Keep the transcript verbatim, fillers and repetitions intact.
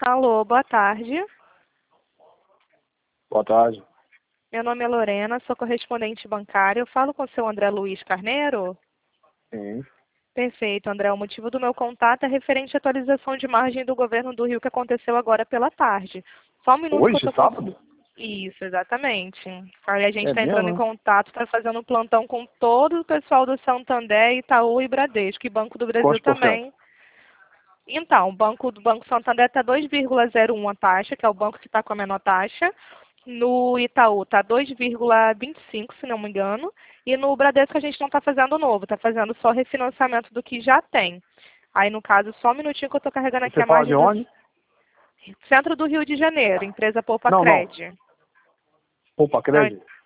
Alô, boa tarde. Boa tarde. Meu nome é Lorena, sou correspondente bancária. Eu falo com o seu André Luiz Carneiro? Sim. Perfeito, André. O motivo do meu contato é referente à atualização de margem do governo do Rio que aconteceu agora pela tarde. Só um minuto que eu Hoje, tô com... sábado? Isso, exatamente. Aí a gente É está entrando mesmo, em né? contato, está fazendo um plantão com todo o pessoal do Santander, Itaú e Bradesco, e Banco do Brasil Quantos por cento? também. Então, o banco do Banco Santander está dois vírgula zero um a taxa, que é o banco que está com a menor taxa. No Itaú está dois vírgula vinte e cinco, se não me engano. E no Bradesco a gente não está fazendo novo, está fazendo só refinanciamento do que já tem. Aí, no caso, só um minutinho que eu estou carregando aqui Você a fala de margem do onde? centro do Rio de Janeiro, empresa Poupa Não, não. Cred. Poupa Não, Crédito?